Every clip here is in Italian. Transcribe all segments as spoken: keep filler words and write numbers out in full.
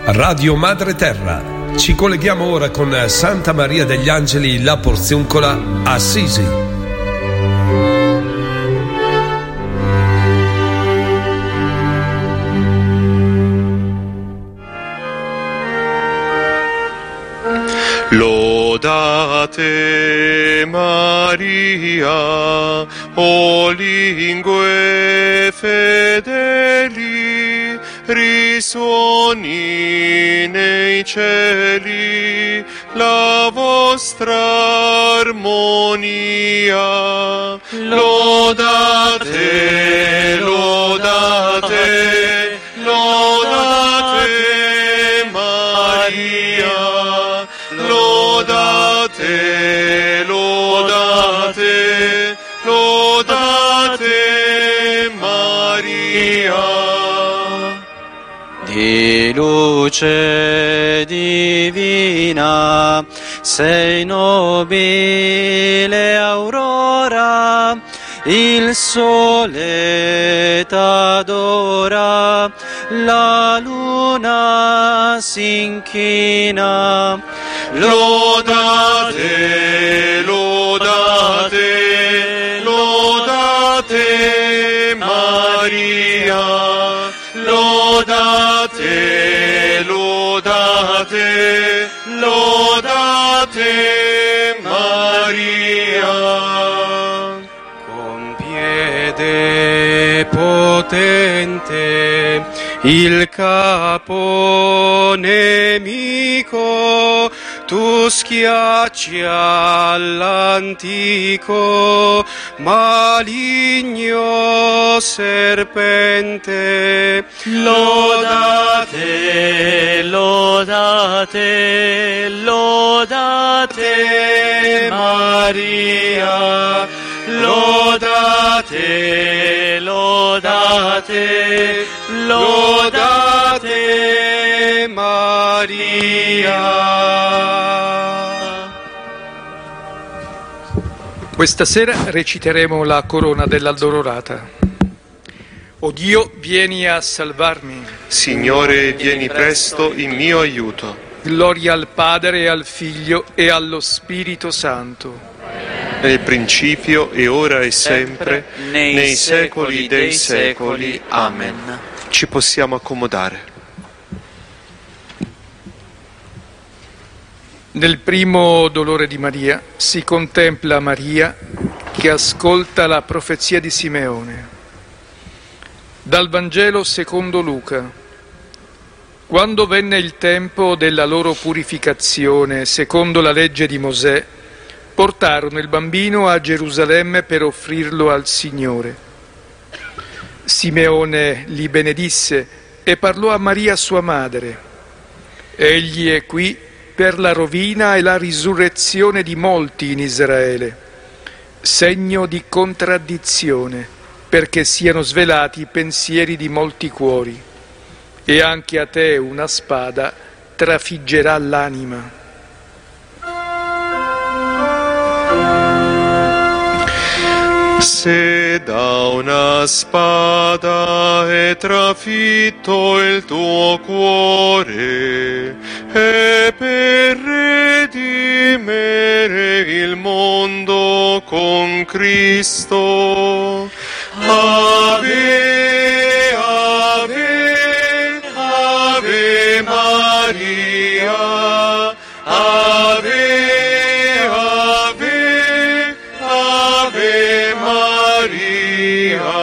Radio Madre Terra. Ci colleghiamo ora con Santa Maria degli Angeli La Porziuncola, Assisi. Lodate Maria, o lingue fedeli, risuoni nei cieli la vostra armonia. Lodate, lodate, lodate Maria. Lodate, lodate, lodate Maria. Di luce divina, sei nobile aurora, il sole t'adora, la luna s'inchina. Lodate, lodate, lodate Maria. Lodate, lodate, lodate Maria. Con piede potente il capo nemico tu schiacci all'antico maligno serpente. Lodate, lodate, lodate Maria. Lodate, lodate, lodate Maria. Questa sera reciteremo la corona dell'Addolorata. O Dio, vieni a salvarmi. Signore, vieni presto in mio aiuto. Gloria al Padre e al Figlio e allo Spirito Santo. Nel principio e ora e sempre, nei, nei secoli dei secoli. Amen. Ci possiamo accomodare. Nel primo dolore di Maria si contempla Maria che ascolta la profezia di Simeone. Dal Vangelo secondo Luca. Quando venne il tempo della loro purificazione, secondo la legge di Mosè, portarono il bambino a Gerusalemme per offrirlo al Signore. Simeone li benedisse e parlò a Maria sua madre. Egli è qui per la rovina e la risurrezione di molti in Israele, segno di contraddizione, perché siano svelati i pensieri di molti cuori. E anche a te una spada trafiggerà l'anima. Se da una spada è trafitto il tuo cuore, e per redimere il mondo con Cristo, Ave, Ave, Ave Maria, Ave, Ave, Ave Maria.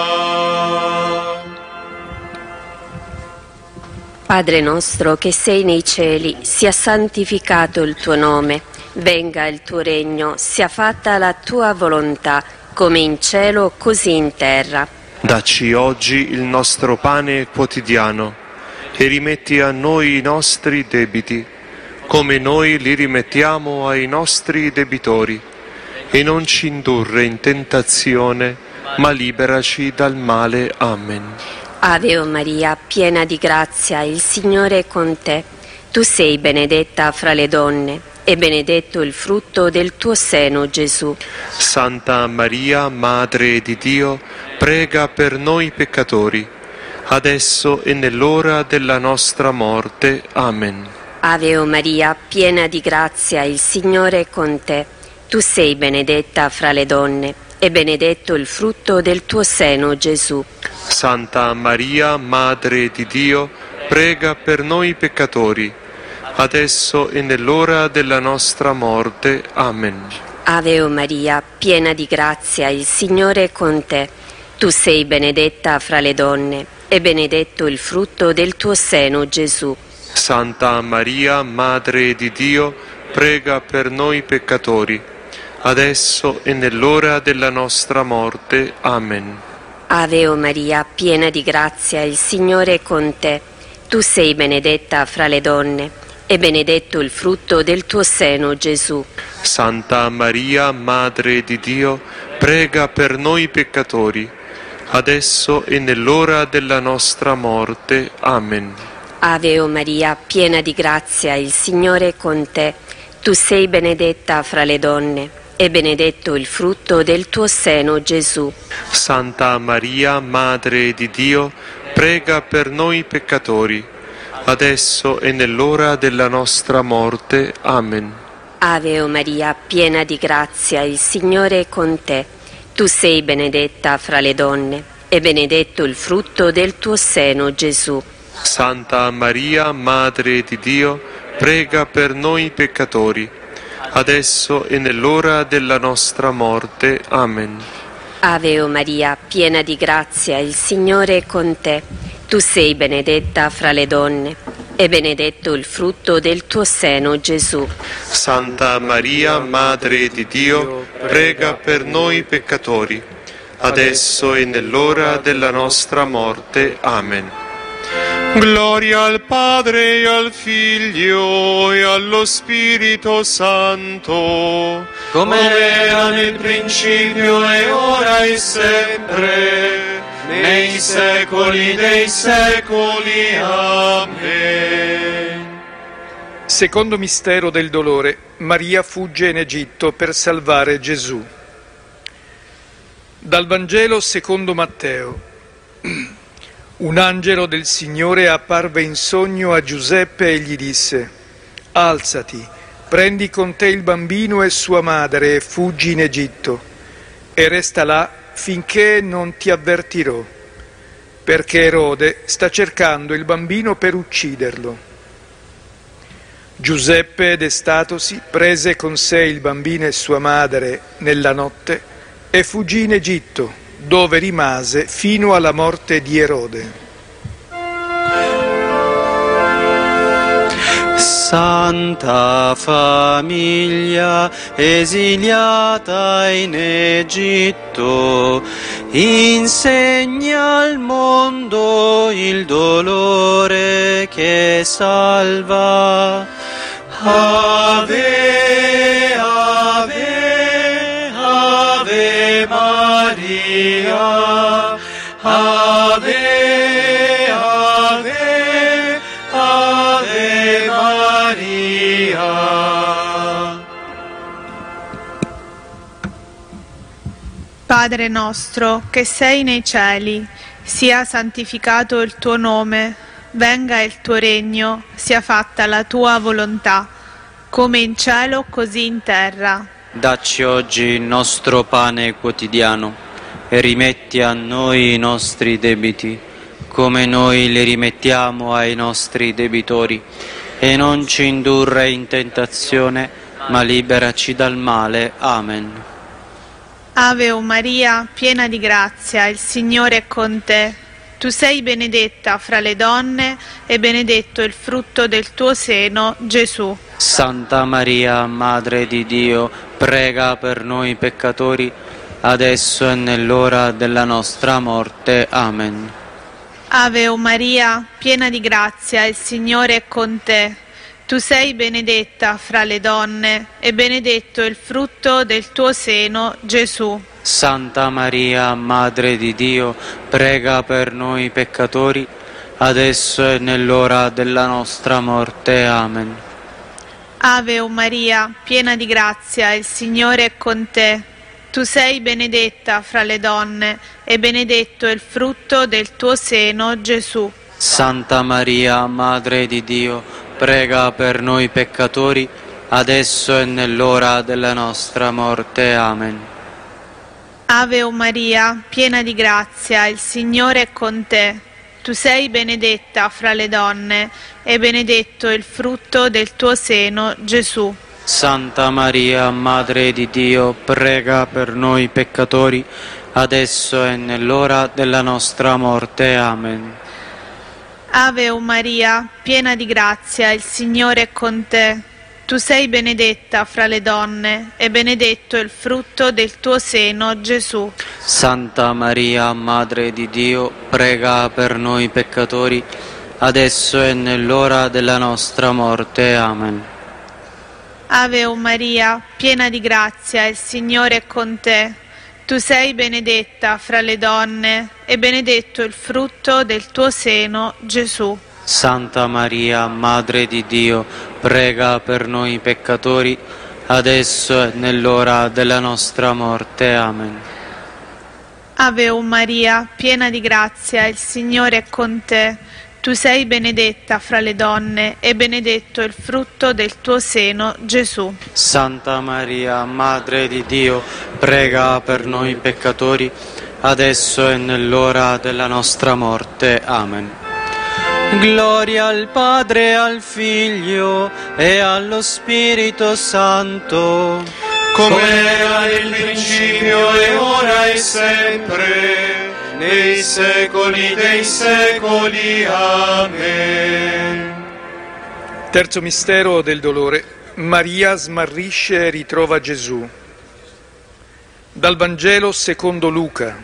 Padre nostro che sei nei cieli, sia santificato il tuo nome, venga il tuo regno, sia fatta la tua volontà, come in cielo così in terra. Dacci oggi il nostro pane quotidiano e rimetti a noi i nostri debiti, come noi li rimettiamo ai nostri debitori, e non ci indurre in tentazione, ma liberaci dal male. Amen. Ave o Maria, piena di grazia, il Signore è con te. Tu sei benedetta fra le donne, e benedetto il frutto del tuo seno, Gesù. Santa Maria, Madre di Dio, prega per noi peccatori, adesso e nell'ora della nostra morte. Amen. Ave o Maria, piena di grazia, il Signore è con te. Tu sei benedetta fra le donne, e benedetto il frutto del tuo seno, Gesù. Santa Maria, Madre di Dio, prega per noi peccatori, adesso e nell'ora della nostra morte. Amen. Ave o Maria, piena di grazia, il Signore è con te. Tu sei benedetta fra le donne, e benedetto il frutto del tuo seno, Gesù. Santa Maria, Madre di Dio, prega per noi peccatori, adesso e nell'ora della nostra morte. Amen. Ave o Maria, piena di grazia, il Signore è con te. Tu sei benedetta fra le donne, e benedetto il frutto del tuo seno, Gesù. Santa Maria, Madre di Dio, prega per noi peccatori, adesso e nell'ora della nostra morte. Amen. Ave o Maria, piena di grazia, il Signore è con te. Tu sei benedetta fra le donne, e benedetto il frutto del tuo seno, Gesù. Santa Maria, Madre di Dio, prega per noi peccatori, adesso e nell'ora della nostra morte. Amen. Ave o Maria, piena di grazia, il Signore è con te. Tu sei benedetta fra le donne, e benedetto il frutto del tuo seno, Gesù. Santa Maria, Madre di Dio, prega per noi peccatori, adesso e nell'ora della nostra morte. Amen. Ave o Maria, piena di grazia, il Signore è con te. Tu sei benedetta fra le donne, e benedetto il frutto del tuo seno, Gesù. Santa Maria, Madre di Dio, prega per noi peccatori, adesso e nell'ora della nostra morte. Amen. Gloria al Padre e al Figlio e allo Spirito Santo, come era nel principio e ora e sempre, nei secoli dei secoli. Amen. Secondo mistero del dolore, Maria fugge in Egitto per salvare Gesù. Dal Vangelo secondo Matteo. Un angelo del Signore apparve in sogno a Giuseppe e gli disse: «Alzati, prendi con te il bambino e sua madre e fuggi in Egitto, e resta là finché non ti avvertirò, perché Erode sta cercando il bambino per ucciderlo». Giuseppe, destatosi, prese con sé il bambino e sua madre nella notte e fuggì in Egitto, dove rimase fino alla morte di Erode. Santa famiglia esiliata in Egitto, insegna al mondo il dolore che salva. Ave, ave, ave Maria, ave, ave, ave Maria. Padre nostro che sei nei cieli, sia santificato il tuo nome, venga il tuo regno, sia fatta la tua volontà, come in cielo così in terra. Dacci oggi il nostro pane quotidiano e rimetti a noi i nostri debiti, come noi li rimettiamo ai nostri debitori, e non ci indurre in tentazione, ma liberaci dal male. Amen. Ave o Maria, piena di grazia, il Signore è con te. Tu sei benedetta fra le donne, e benedetto il frutto del tuo seno, Gesù. Santa Maria, Madre di Dio, prega per noi peccatori, adesso e nell'ora della nostra morte. Amen. Ave o Maria, piena di grazia, il Signore è con te. Tu sei benedetta fra le donne, e benedetto il frutto del tuo seno, Gesù. Santa Maria, Madre di Dio, prega per noi peccatori, adesso e nell'ora della nostra morte. Amen. Ave o Maria, piena di grazia, il Signore è con te. Tu sei benedetta fra le donne e benedetto è il frutto del tuo seno, Gesù. Santa Maria, Madre di Dio, prega per noi peccatori, adesso e nell'ora della nostra morte. Amen. Ave o Maria, piena di grazia, il Signore è con te. Tu sei benedetta fra le donne e benedetto è il frutto del tuo seno, Gesù. Santa Maria, Madre di Dio, prega per noi peccatori, adesso e nell'ora della nostra morte. Amen. Ave o Maria, piena di grazia, il Signore è con te. Tu sei benedetta fra le donne e benedetto è il frutto del tuo seno, Gesù. Santa Maria, Madre di Dio, prega per noi peccatori, adesso e nell'ora della nostra morte. Amen. Ave o Maria, piena di grazia, il Signore è con te. Tu sei benedetta fra le donne e benedetto il frutto del tuo seno, Gesù. Santa Maria, Madre di Dio, prega per noi peccatori, adesso e nell'ora della nostra morte. Amen. Ave o Maria, piena di grazia, il Signore è con te. Tu sei benedetta fra le donne e benedetto il frutto del tuo seno, Gesù. Santa Maria, Madre di Dio, prega per noi peccatori, adesso e nell'ora della nostra morte. Amen. Gloria al Padre, al Figlio e allo Spirito Santo, come era nel principio e ora e sempre, nei secoli dei secoli. Amen. Terzo mistero del dolore. Maria smarrisce e ritrova Gesù. Dal Vangelo secondo Luca.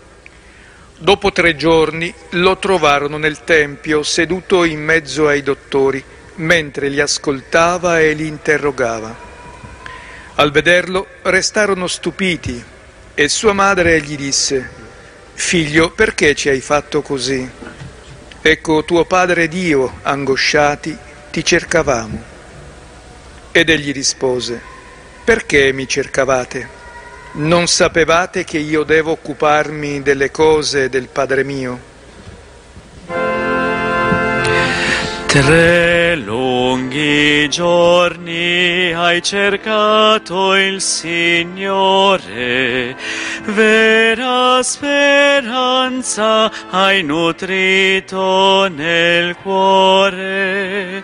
Dopo tre giorni lo trovarono nel Tempio seduto in mezzo ai dottori, mentre li ascoltava e li interrogava. Al vederlo restarono stupiti e sua madre gli disse: «Figlio, perché ci hai fatto così? Ecco, tuo padre ed io, angosciati, ti cercavamo». Ed egli rispose: «Perché mi cercavate? Non sapevate che io devo occuparmi delle cose del Padre mio?» Tre lunghi giorni hai cercato il Signore, vera speranza hai nutrito nel cuore.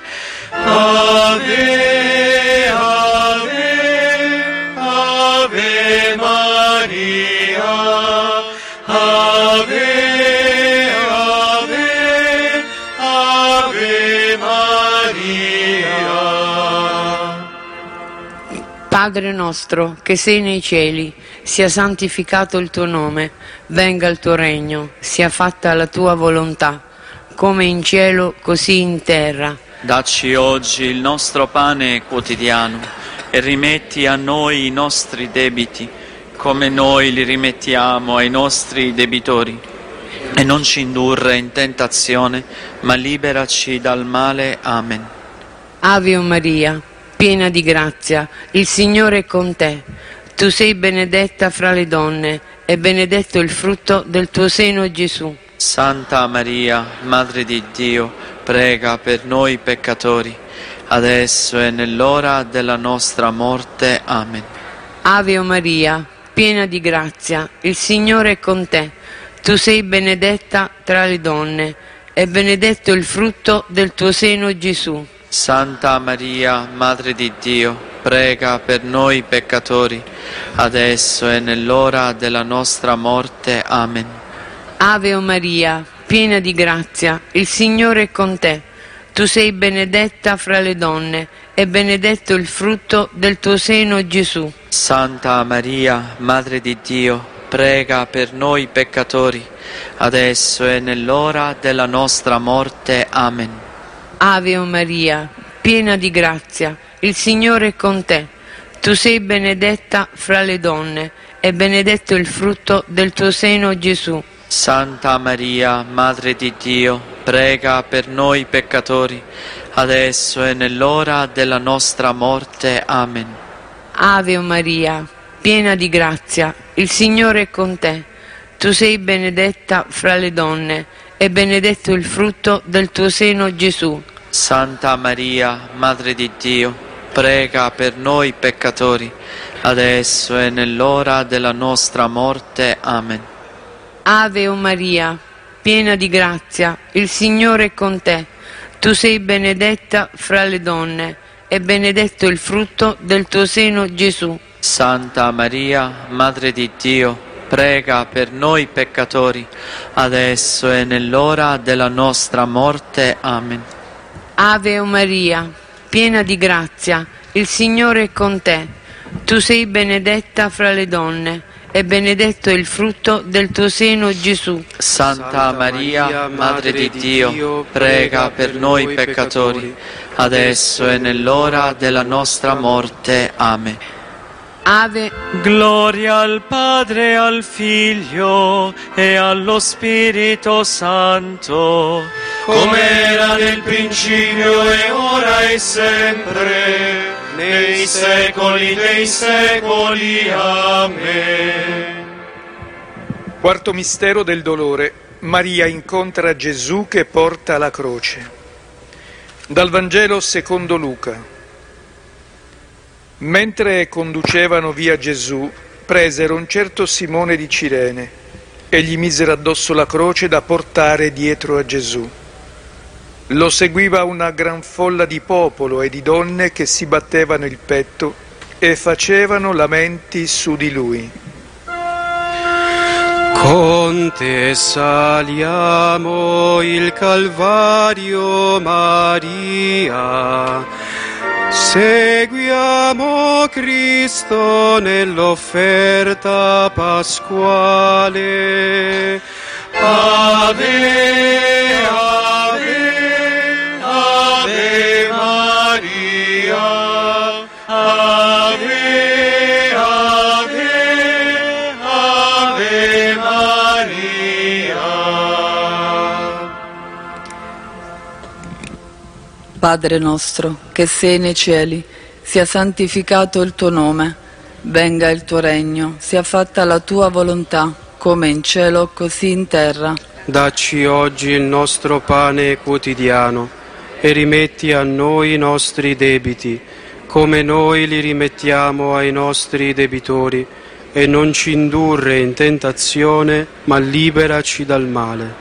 Ave, ave, ave Maria, ave. Padre nostro, che sei nei cieli, sia santificato il tuo nome, venga il tuo regno, sia fatta la tua volontà, come in cielo, così in terra. Dacci oggi il nostro pane quotidiano e rimetti a noi i nostri debiti, come noi li rimettiamo ai nostri debitori. E non ci indurre in tentazione, ma liberaci dal male. Amen. Ave Maria, piena di grazia, il Signore è con te. Tu sei benedetta fra le donne e benedetto il frutto del tuo seno, Gesù. Santa Maria, Madre di Dio, prega per noi peccatori, adesso e nell'ora della nostra morte. Amen. Ave Maria, piena di grazia, il Signore è con te. Tu sei benedetta tra le donne e benedetto il frutto del tuo seno, Gesù. Santa Maria, Madre di Dio, prega per noi peccatori, adesso e nell'ora della nostra morte. Amen. Ave Maria, piena di grazia, il Signore è con te. Tu sei benedetta fra le donne e benedetto il frutto del tuo seno, Gesù. Santa Maria, Madre di Dio, prega per noi peccatori, adesso e nell'ora della nostra morte. Amen. Ave Maria, piena di grazia, il Signore è con te. Tu sei benedetta fra le donne e benedetto il frutto del tuo seno, Gesù. Santa Maria, Madre di Dio, prega per noi peccatori, adesso e nell'ora della nostra morte. Amen. Ave Maria, piena di grazia, il Signore è con te. Tu sei benedetta fra le donne, e benedetto il frutto del tuo seno, Gesù. Santa Maria, Madre di Dio, prega per noi peccatori, adesso e nell'ora della nostra morte. Amen. Ave o Maria, piena di grazia, il Signore è con te. Tu sei benedetta fra le donne, e benedetto il frutto del tuo seno, Gesù. Santa Maria, Madre di Dio, prega per noi peccatori, adesso e nell'ora della nostra morte. Amen. Ave o Maria, piena di grazia, il Signore è con te. Tu sei benedetta fra le donne, e benedetto il frutto del tuo seno, Gesù. Santa Maria, Madre di Dio, prega per noi peccatori, adesso e nell'ora della nostra morte. Amen. Ave. Gloria al Padre, al Figlio e allo Spirito Santo, come era nel principio e ora e sempre, nei secoli dei secoli. Amen. Quarto mistero del dolore. Maria incontra Gesù che porta la croce. Dal Vangelo secondo Luca. Mentre conducevano via Gesù, presero un certo Simone di Cirene e gli misero addosso la croce da portare dietro a Gesù. Lo seguiva una gran folla di popolo e di donne che si battevano il petto e facevano lamenti su di lui. Con te saliamo il Calvario, Maria. Seguiamo Cristo nell'offerta pasquale. Ave, ave, ave Maria. Ave, ave, ave Maria. Padre nostro, che sei nei cieli, sia santificato il tuo nome, venga il tuo regno, sia fatta la tua volontà, come in cielo così in terra. Dacci oggi il nostro pane quotidiano e rimetti a noi i nostri debiti, come noi li rimettiamo ai nostri debitori, e non ci indurre in tentazione, ma liberaci dal male.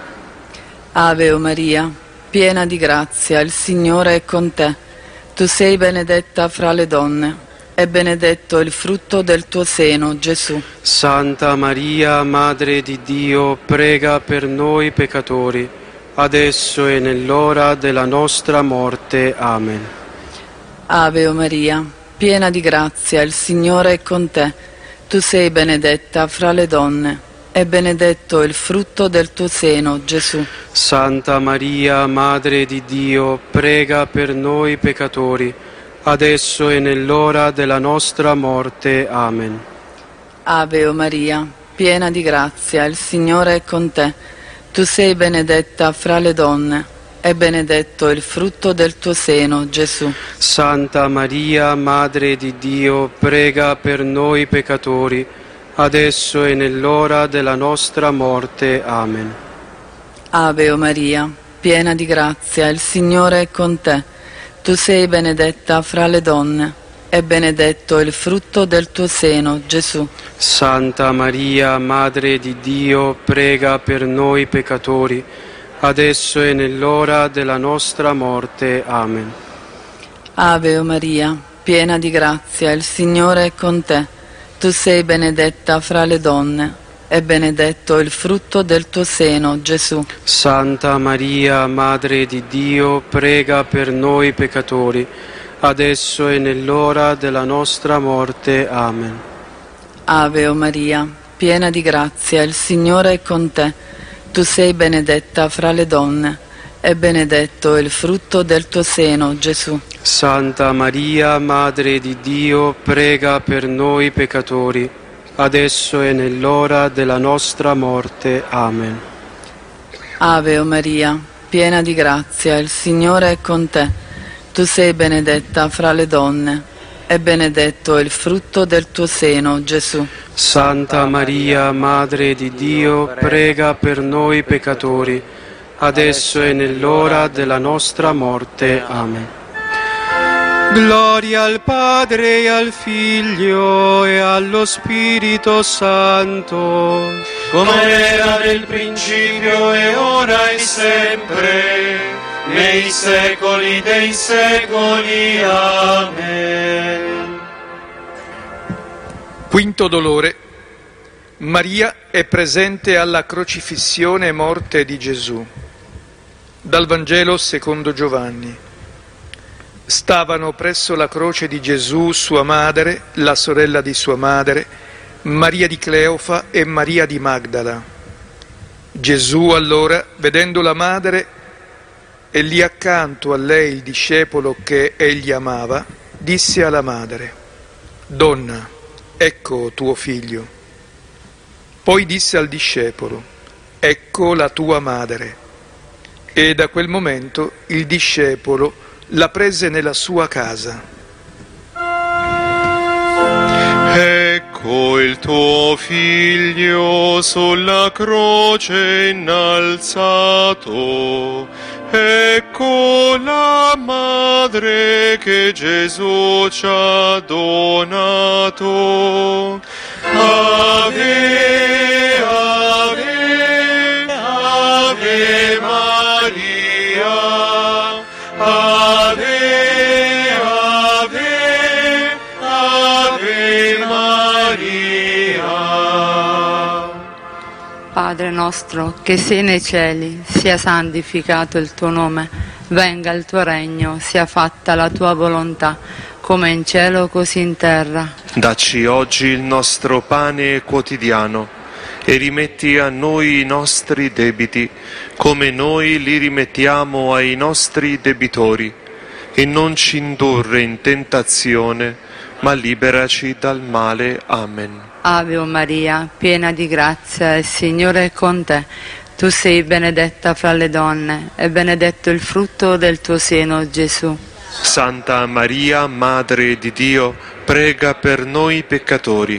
Ave o Maria, piena di grazia, il Signore è con te. Tu sei benedetta fra le donne, e benedetto il frutto del tuo seno, Gesù. Santa Maria, Madre di Dio, prega per noi peccatori, adesso e nell'ora della nostra morte. Amen. Ave o Maria, piena di grazia, il Signore è con te. Tu sei benedetta fra le donne, e benedetto il frutto del tuo seno, Gesù. Santa Maria, Madre di Dio, prega per noi peccatori, adesso e nell'ora della nostra morte. Amen. Ave o Maria, piena di grazia, il Signore è con te. Tu sei benedetta fra le donne, e benedetto il frutto del tuo seno, Gesù. Santa Maria, Madre di Dio, prega per noi peccatori, adesso e nell'ora della nostra morte. Amen. Ave o Maria, piena di grazia, il Signore è con te. Tu sei benedetta fra le donne, e benedetto il frutto del tuo seno, Gesù. Santa Maria, Madre di Dio, prega per noi peccatori, adesso e nell'ora della nostra morte. Amen. Ave o Maria, piena di grazia, il Signore è con te. Tu sei benedetta fra le donne, e benedetto il frutto del tuo seno, Gesù. Santa Maria, Madre di Dio, prega per noi peccatori, adesso e nell'ora della nostra morte. Amen. Ave o Maria, piena di grazia, il Signore è con te. Tu sei benedetta fra le donne, e benedetto il frutto del tuo seno, Gesù. Santa Maria, Madre di Dio, prega per noi peccatori, adesso e nell'ora della nostra morte. Amen. Ave o Maria, piena di grazia, il Signore è con te. Tu sei benedetta fra le donne, e benedetto è il frutto del tuo seno, Gesù. Santa Maria, Madre di Dio, prega per noi peccatori, adesso e nell'ora della nostra morte. Amen. Gloria al Padre e al Figlio e allo Spirito Santo, come era nel principio e ora e sempre, nei secoli dei secoli. Amen. Quinto dolore. Maria è presente alla crocifissione e morte di Gesù. Dal Vangelo secondo Giovanni. Stavano presso la croce di Gesù sua madre, la sorella di sua madre, Maria di Cleofa e Maria di Magdala. Gesù allora, vedendo la madre e lì accanto a lei il discepolo che egli amava, disse alla madre: «Donna, ecco tuo figlio». Poi disse al discepolo: «Ecco la tua madre». E da quel momento il discepolo la prese nella sua casa. Ecco il tuo figlio sulla croce innalzato, ecco la madre che Gesù ci ha donato. Ave, ave, ave Maria, ave, ave, ave Maria. Padre nostro, che sei nei cieli, sia santificato il tuo nome, venga il tuo regno, sia fatta la tua volontà, come in cielo così in terra. Dacci oggi il nostro pane quotidiano e rimetti a noi i nostri debiti, come noi li rimettiamo ai nostri debitori, e non ci indurre in tentazione, ma liberaci dal male. Amen. Ave Maria, piena di grazia, il Signore è con te. Tu sei benedetta fra le donne, e benedetto il frutto del tuo seno, Gesù. Santa Maria, Madre di Dio, prega per noi peccatori,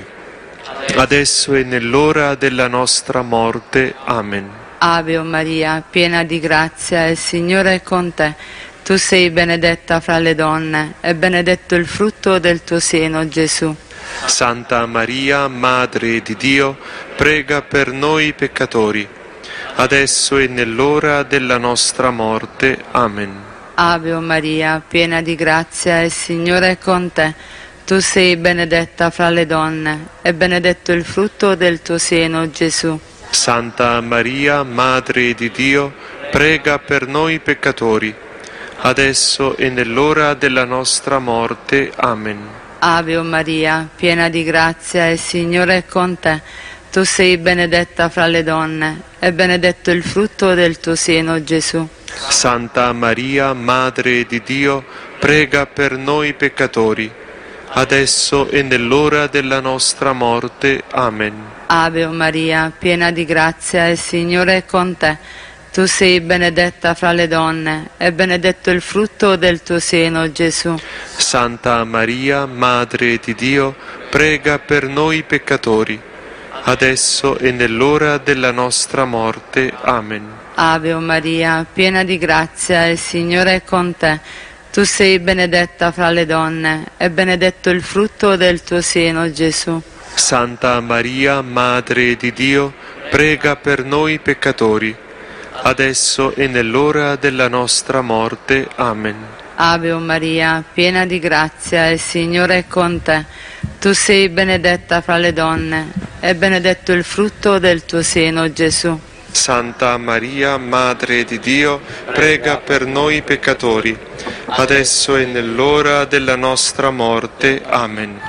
adesso e nell'ora della nostra morte. Amen. Ave Maria, piena di grazia, il Signore è con te. Tu sei benedetta fra le donne, e benedetto il frutto del tuo seno, Gesù. Santa Maria, Madre di Dio, prega per noi peccatori, adesso e nell'ora della nostra morte. Amen. Ave Maria, piena di grazia, il Signore è con te. Tu sei benedetta fra le donne, e benedetto il frutto del tuo seno, Gesù. Santa Maria, Madre di Dio, prega per noi peccatori, adesso e nell'ora della nostra morte. Amen. Ave Maria, piena di grazia, il Signore è con te. Tu sei benedetta fra le donne, e benedetto il frutto del tuo seno, Gesù. Santa Maria, Madre di Dio, prega per noi peccatori, adesso e nell'ora della nostra morte. Amen. Ave Maria, piena di grazia, il Signore è con te. Tu sei benedetta fra le donne, e benedetto il frutto del tuo seno, Gesù. Santa Maria, Madre di Dio, prega per noi peccatori, adesso e nell'ora della nostra morte. Amen. Ave Maria, piena di grazia, il Signore è con te. Tu sei benedetta fra le donne, e benedetto il frutto del tuo seno, Gesù. Santa Maria, Madre di Dio, prega per noi peccatori, adesso e nell'ora della nostra morte. Amen. Ave Maria, piena di grazia, il Signore è con te. Tu sei benedetta fra le donne, e benedetto il frutto del tuo seno, Gesù. Santa Maria, Madre di Dio, prega per noi peccatori, adesso e nell'ora della nostra morte. Amen.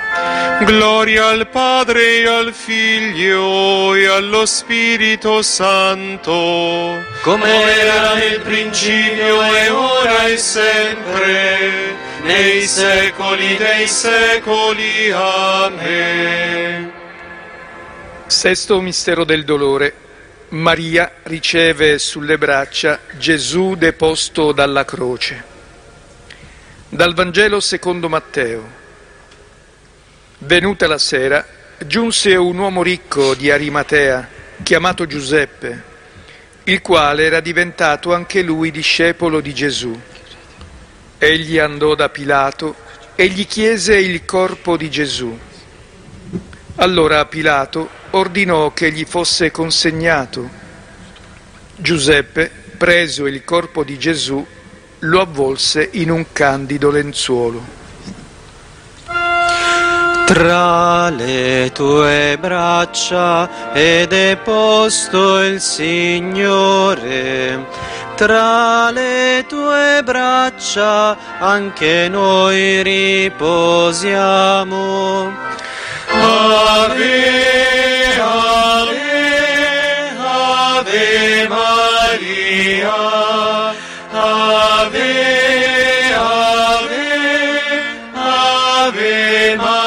Gloria al Padre e al Figlio e allo Spirito Santo, come era nel principio e ora e sempre, nei secoli dei secoli. Amen. Sesto mistero del dolore. Maria riceve sulle braccia Gesù deposto dalla croce. Dal Vangelo secondo Matteo. Venuta la sera, giunse un uomo ricco di Arimatea, chiamato Giuseppe, il quale era diventato anche lui discepolo di Gesù. Egli andò da Pilato e gli chiese il corpo di Gesù. Allora Pilato ordinò che gli fosse consegnato. Giuseppe, preso il corpo di Gesù, lo avvolse in un candido lenzuolo. Tra le tue braccia è deposto il Signore, tra le tue braccia anche noi riposiamo. Ave, ave, ave Maria, ave, ave, ave Maria.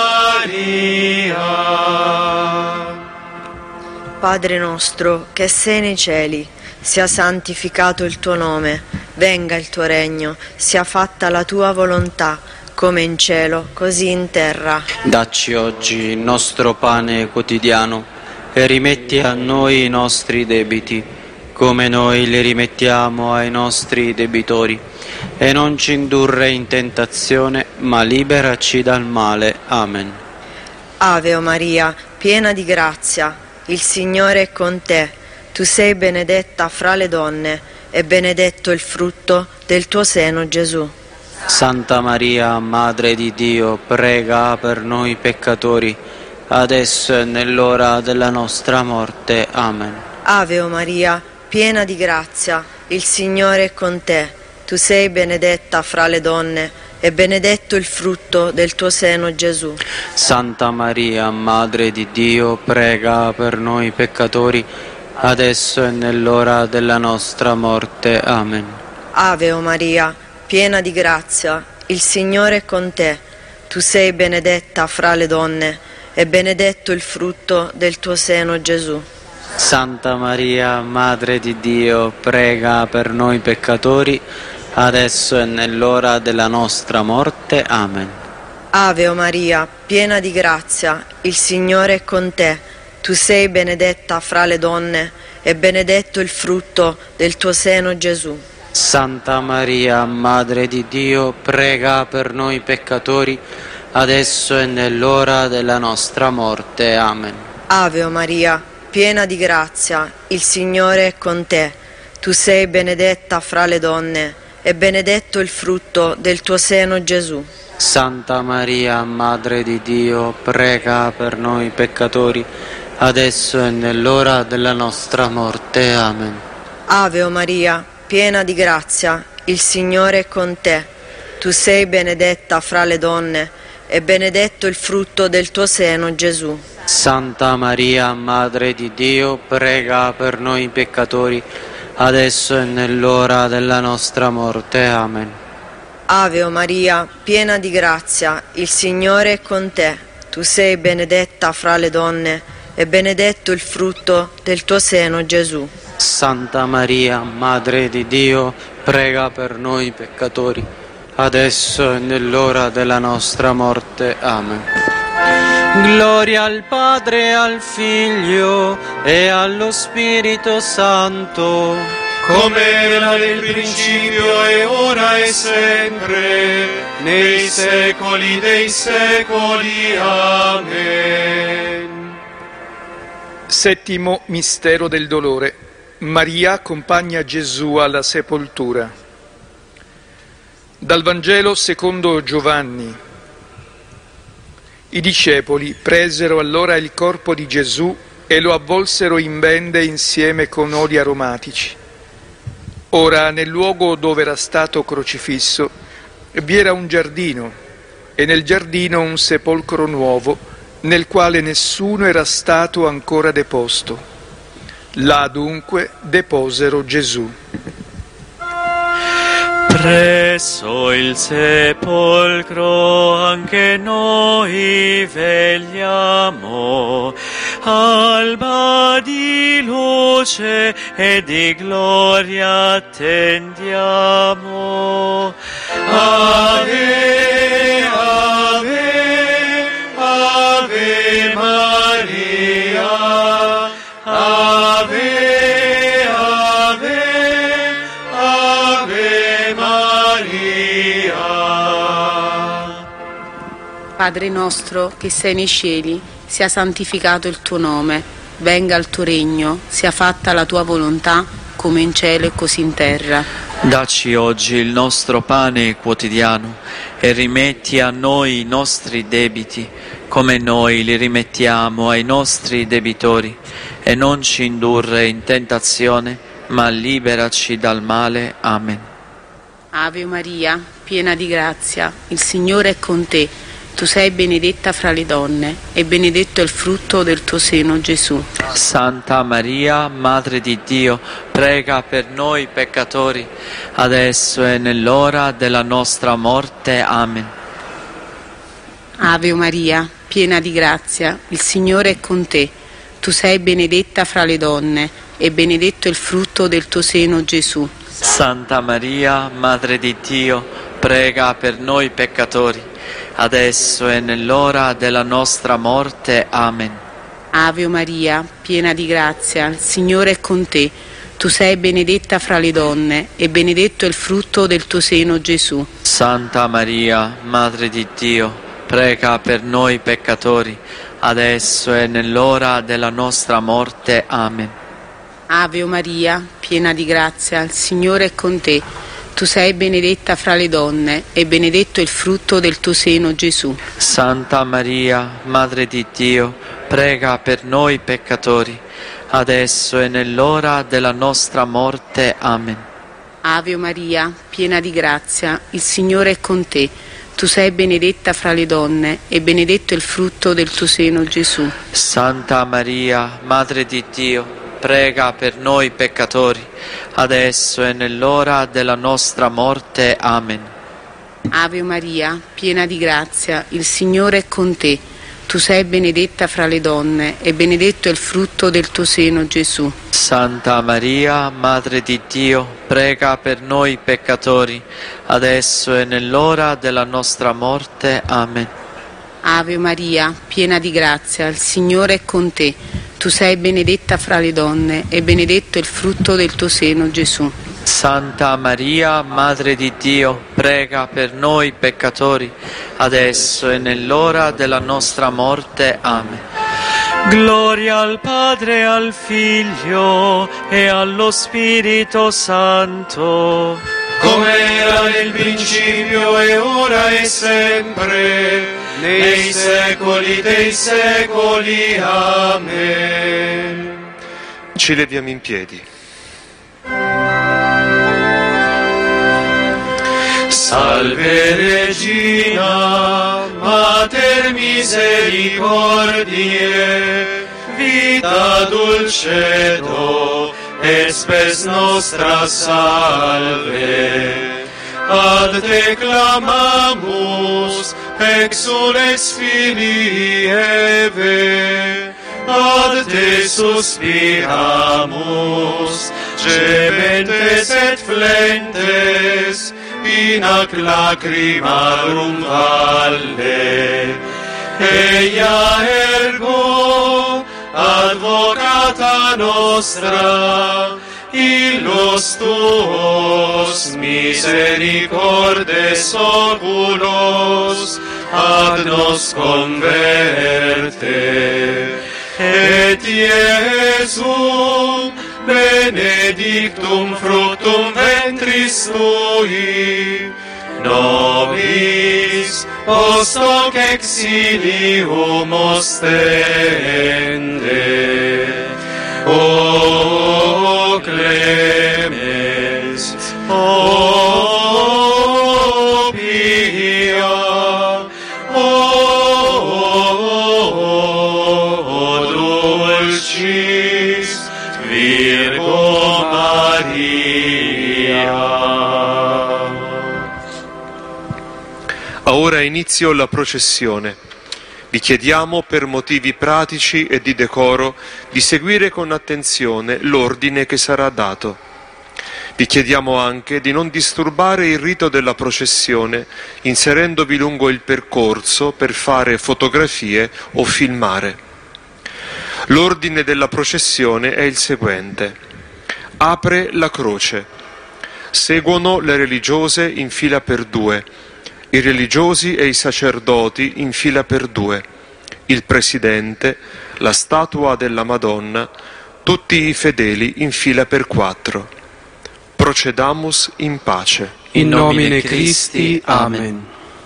Padre nostro, che sei nei cieli, sia santificato il tuo nome, venga il tuo regno, sia fatta la tua volontà, come in cielo, così in terra. Dacci oggi il nostro pane quotidiano e rimetti a noi i nostri debiti, come noi li rimettiamo ai nostri debitori. E non ci indurre in tentazione, ma liberaci dal male. Amen. Ave o Maria, piena di grazia, il Signore è con te. Tu sei benedetta fra le donne, e benedetto il frutto del tuo seno, Gesù. Santa Maria, Madre di Dio, prega per noi peccatori, adesso e nell'ora della nostra morte. Amen. Ave o Maria, piena di grazia, il Signore è con te. Tu sei benedetta fra le donne, e benedetto il frutto del tuo seno, Gesù. Santa Maria, Madre di Dio, prega per noi peccatori, adesso e nell'ora della nostra morte. Amen. Ave o Maria, piena di grazia, il Signore è con te. Tu sei benedetta fra le donne, e benedetto il frutto del tuo seno, Gesù. Santa Maria, Madre di Dio, prega per noi peccatori, adesso e nell'ora della nostra morte. Amen. Ave o Maria, piena di grazia, il Signore è con te. Tu sei benedetta fra le donne, e benedetto il frutto del tuo seno, Gesù. Santa Maria, Madre di Dio, prega per noi peccatori, adesso e nell'ora della nostra morte. Amen. Ave o Maria, piena di grazia, il Signore è con te. Tu sei benedetta fra le donne, e benedetto il frutto del tuo seno, Gesù. Santa Maria, Madre di Dio, prega per noi peccatori, adesso e nell'ora della nostra morte. Amen. Ave o Maria, piena di grazia, il Signore è con te. Tu sei benedetta fra le donne, e benedetto il frutto del tuo seno, Gesù. Santa Maria, Madre di Dio, prega per noi peccatori, adesso e nell'ora della nostra morte. Amen. Ave o Maria, piena di grazia, il Signore è con te. Tu sei benedetta fra le donne, e benedetto il frutto del tuo seno, Gesù. Santa Maria, Madre di Dio, prega per noi peccatori, adesso e nell'ora della nostra morte. Amen. Gloria al Padre, al Figlio e allo Spirito Santo, come era nel principio e ora e sempre, nei secoli dei secoli. Amen. Settimo mistero del dolore. Maria accompagna Gesù alla sepoltura. Dal Vangelo secondo Giovanni. I discepoli presero allora il corpo di Gesù e lo avvolsero in bende insieme con oli aromatici. Ora, nel luogo dove era stato crocifisso, vi era un giardino, e nel giardino un sepolcro nuovo, nel quale nessuno era stato ancora deposto. Là dunque deposero Gesù. Presso il sepolcro anche noi vegliamo, alba di luce e di gloria attendiamo. Ave, ave, ave. Padre nostro che sei nei cieli, sia santificato il tuo nome, venga il tuo regno, sia fatta la tua volontà, come in cielo e così in terra. Dacci oggi il nostro pane quotidiano e rimetti a noi i nostri debiti, come noi li rimettiamo ai nostri debitori, e non ci indurre in tentazione, ma liberaci dal male. Amen. Ave Maria, piena di grazia, il Signore è con te. Tu sei benedetta fra le donne, e benedetto è il frutto del tuo seno, Gesù. Santa Maria, Madre di Dio, prega per noi peccatori, adesso e nell'ora della nostra morte. Amen. Ave Maria, piena di grazia, il Signore è con te. Tu sei benedetta fra le donne, e benedetto è il frutto del tuo seno, Gesù. Santa Maria, Madre di Dio, prega per noi peccatori, adesso e nell'ora della nostra morte. Amen. Ave Maria, piena di grazia, il Signore è con te. Tu sei benedetta fra le donne, e benedetto è il frutto del tuo seno, Gesù. Santa Maria, Madre di Dio, prega per noi peccatori, adesso e nell'ora della nostra morte. Amen. Ave Maria, piena di grazia, il Signore è con te. Tu sei benedetta fra le donne, e benedetto è il frutto del tuo seno, Gesù. Santa Maria, Madre di Dio, prega per noi peccatori, adesso e nell'ora della nostra morte. Amen. Ave Maria, piena di grazia, il Signore è con te. Tu sei benedetta fra le donne, e benedetto è il frutto del tuo seno, Gesù. Santa Maria, Madre di Dio, prega per noi peccatori, adesso e nell'ora della nostra morte. Amen. Ave Maria, piena di grazia, il Signore è con te. Tu sei benedetta fra le donne, e benedetto è il frutto del tuo seno, Gesù. Santa Maria, Madre di Dio, prega per noi peccatori, adesso e nell'ora della nostra morte. Amen. Ave Maria, piena di grazia, il Signore è con te. Tu sei benedetta fra le donne, e benedetto è il frutto del tuo seno, Gesù. Santa Maria, Madre di Dio, prega per noi peccatori, adesso e nell'ora della nostra morte. Amen. Gloria al Padre, al Figlio e allo Spirito Santo, come era nel principio e ora e sempre, nei secoli dei secoli. Amen. Ci leviamo in piedi. Salve Regina, Mater misericordiae, vita dulcedo, et spes nostra salve. Ad te clamamus, exules filii Eve, ad te suspiramus, gementes et flentes, in ac lacrimarum valle. Eia ergo, advocata nostra, illos tuos misericordes oculos ad nos converte. Et Iesum benedictum fructum ventris tui, nobis post hoc exilium ostende. O clemens, o pia, o dulcis Virgo Maria. Ha ora inizio la processione. Vi chiediamo, per motivi pratici e di decoro, di seguire con attenzione l'ordine che sarà dato. Vi chiediamo anche di non disturbare il rito della processione, inserendovi lungo il percorso per fare fotografie o filmare. L'ordine della processione è il seguente. Apre la croce. Seguono le religiose in fila per due. i religiosi e i sacerdoti in fila per due, il presidente, la statua della Madonna, tutti i fedeli in fila per quattro. Procedamus in pace. In nomine Christi. Amen.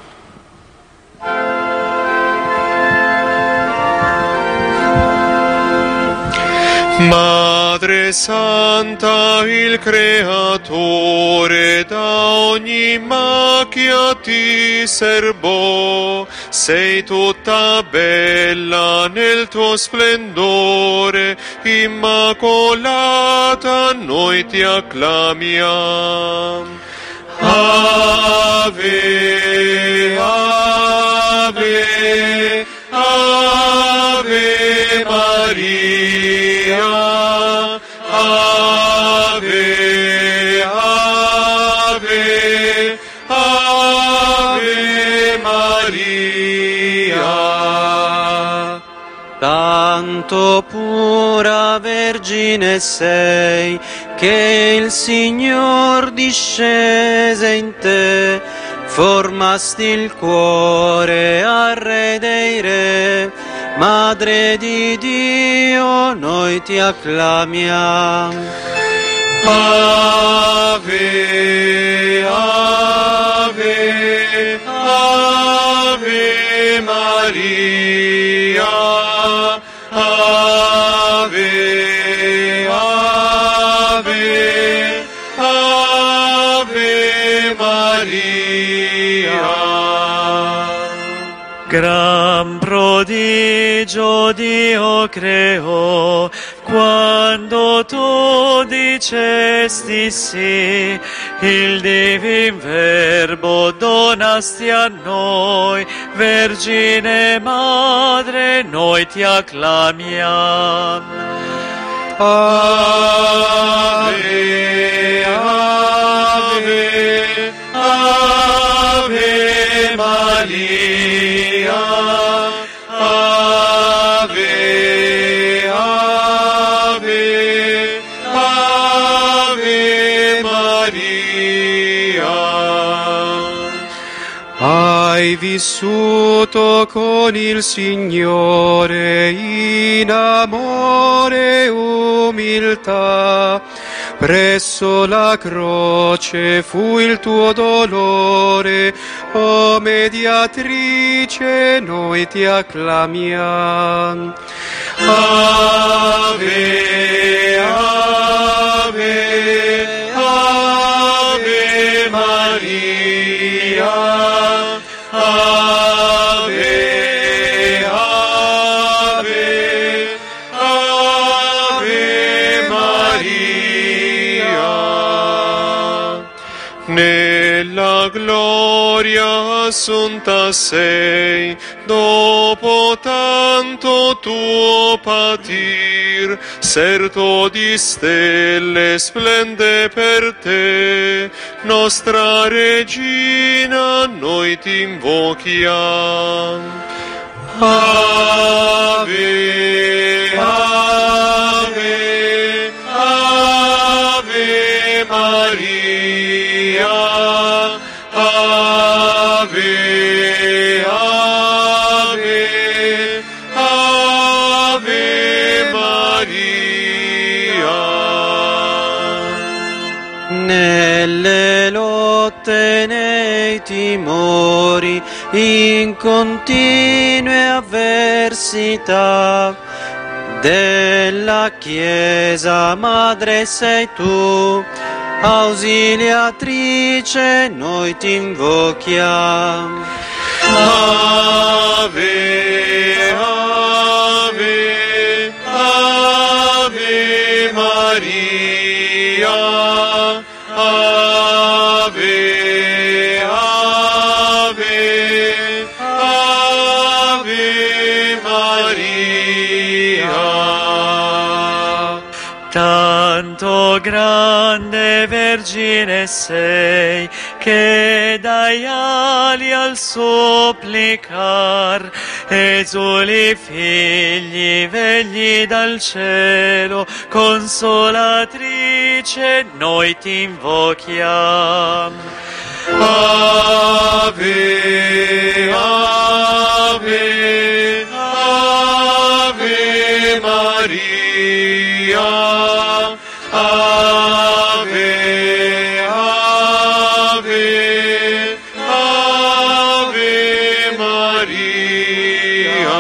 Madre Santa, il Creatore da ogni macchia ti serbò, sei tutta bella nel tuo splendore, immacolata noi ti acclamiamo. Ave, Ave, Ave Maria, Ave, Ave, Ave Maria. Tanto pura Vergine sei, che il Signor discese in te, formasti il cuore al Re dei Re, Madre di Dio, noi ti acclamiamo. Ave, Ave, Ave Maria, Ave, Ave, Ave Maria. Gran prodigio Dio creò, quando tu dicesti sì, il divin Verbo donasti a noi, Vergine Madre, noi ti acclamiamo. Ave, Ave, Ave Maria, Ave, Ave, Ave Maria. Hai vissuto con il Signore in amore e umiltà, presso la croce fu il tuo dolore, o mediatrice noi ti acclamiamo. Ave, Ave, Ave Maria, Ave, Ave, Ave Maria. Nella gloria assunta sei, dopo tanto tuo patir, serto di stelle splende per te, nostra Regina, noi ti invochiamo. Ave, Ave, Ave Maria, Ave, Ave, Ave Maria. Nelle lotte, nei timori, in continue avversità della Chiesa, Madre sei tu, ausiliatrice noi ti invochiamo. Ave, Ave, Ave Maria, Ave, Ave, Ave Maria. Tanto grande Vergine sei, che dai ali al supplicar esuli figli vegli dal cielo, consolatrice noi ti invochiamo. Ave, Ave, Ave Maria, Ave, Ave, Ave Maria.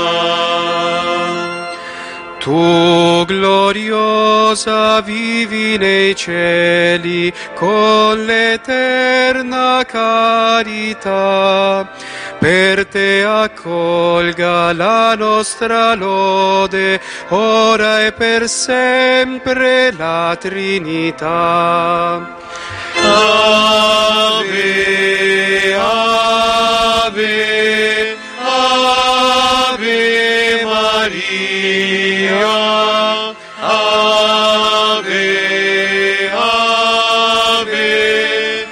Tu gloriosa vivi nei cieli con l'eterna carità. Per te accolga la nostra lode, ora e per sempre la Trinità. Ave, Ave, Ave Maria, Ave, Ave,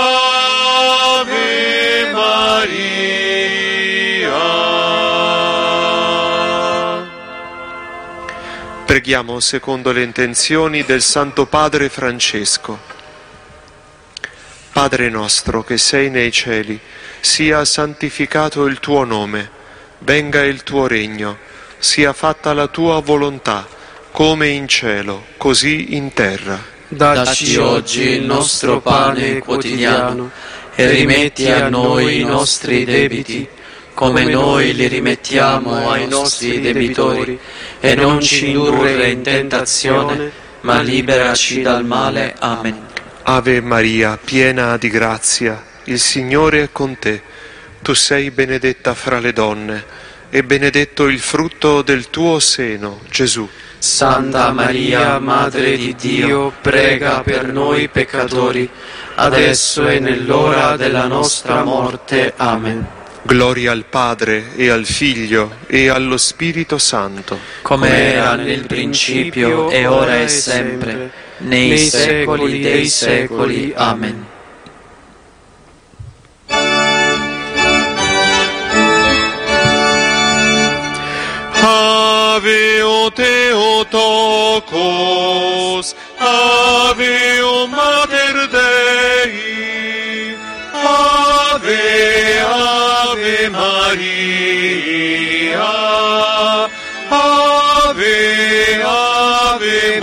Ave Maria. Preghiamo secondo le intenzioni del Santo Padre Francesco. Padre nostro che sei nei cieli, sia santificato il tuo nome, venga il tuo regno, sia fatta la tua volontà, come in cielo, così in terra. Dacci oggi il nostro pane quotidiano e rimetti a noi i nostri debiti, come noi li rimettiamo ai nostri debitori, e non ci indurre in tentazione, ma liberaci dal male. Amen. Ave Maria, piena di grazia, il Signore è con te. Tu sei benedetta fra le donne, e benedetto il frutto del tuo seno, Gesù. Santa Maria, Madre di Dio, prega per noi peccatori, adesso e nell'ora della nostra morte. Amen. Gloria al Padre, e al Figlio, e allo Spirito Santo. Come era nel principio, e ora e sempre, nei secoli dei secoli. Amen. Ave o Theotokos, Ave o Mater Dei, Ave, Ave Maria, Ave, Ave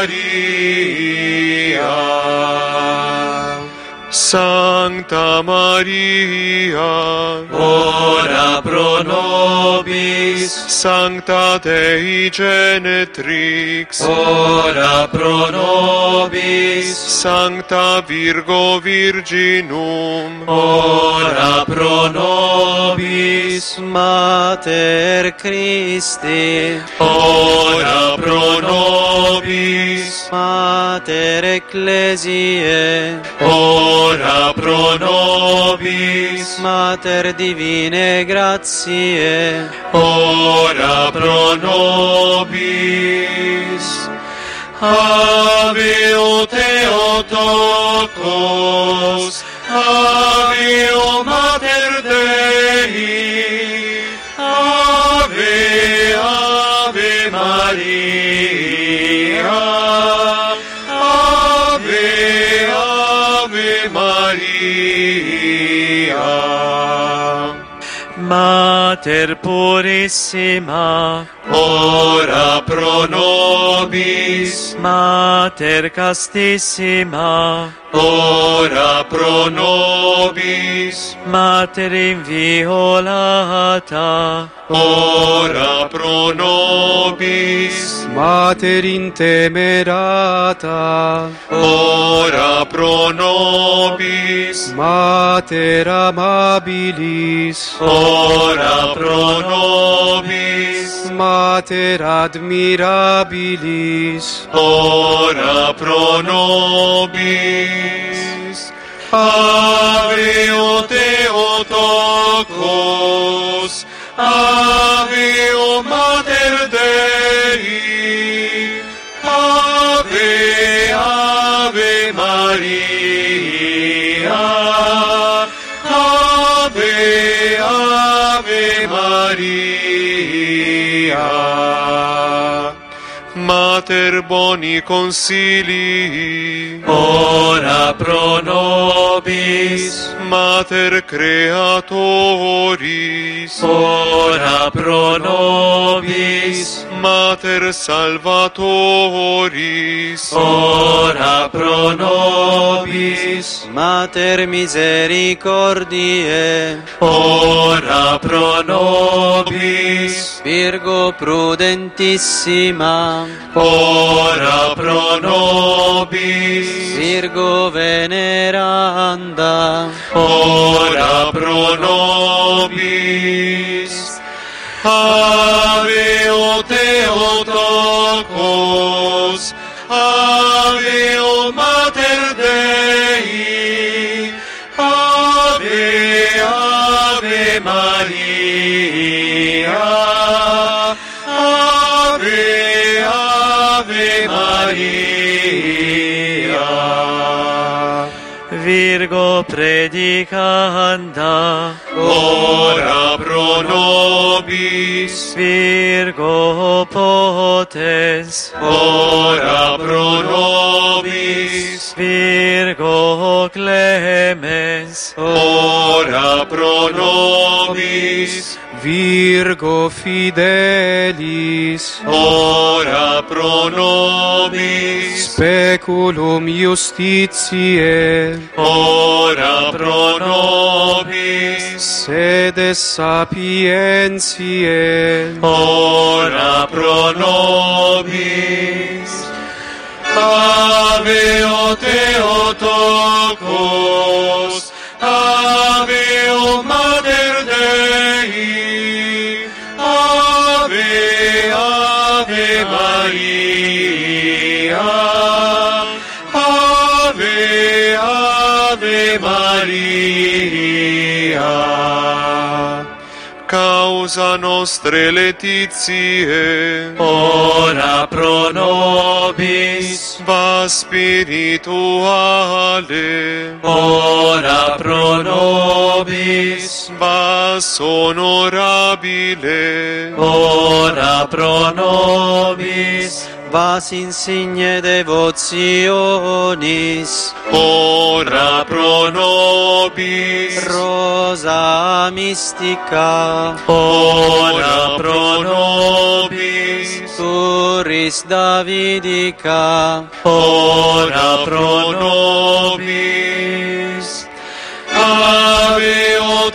Maria. Sancta Maria, ora pro nobis. Sancta Dei Genetrix, ora pro nobis. Sancta Virgo Virginum, ora pro nobis. Mater Christi, ora pro nobis. Mater Ecclesiae, ora pro nobis. Mater Divine Grazie, ora pro nobis. Ave o Theotokos, Ave o Mater Dei, Ave, Ave Maria, Ave, Ave Maria. Mater Purissima, ora pro nobis. Mater Castissima, ora pro nobis. Mater inviolata, ora pro nobis. Mater intemerata, ora pro nobis. Mater amabilis, ora pro nobis. Mater admirabilis, ora pro nobis. Ave o Theotokos, Ave o Mater Dei, Ave, Ave Maria, Ave, Ave Maria. Mater boni consilii, ora pro nobis. Mater Creatoris, ora pro nobis. Mater Salvatoris, ora pro nobis. Mater Misericordiae, ora pro nobis. Virgo prudentissima, ora pro nobis. Virgo veneranda, ora pro nobis. Ave o Theotokos, Ave o Mater Dei, Ave, Ave Maria, Ave, Ave Maria. Virgo predicanda, Ora pro nobis, Virgo potens, ora pro nobis, Virgo clemens, ora pro nobis, Virgo fidelis, ora pro nobis, speculum justitiae, ora pro nobis, sede sapientiae, ora pro nobis. Ave o Theotokos, Ave o Mater Dei, Ave, Ave Maria, Ave, Ave Maria. Causa nostre letitiae, ora pro nobis. va spirituale, ora pro nobis. vas onorabile, ora pro nobis. vas insigne devotionis, ora pro nobis, rosa mystica, ora pro nobis, turis Davidica, ora pro nobis. Ave o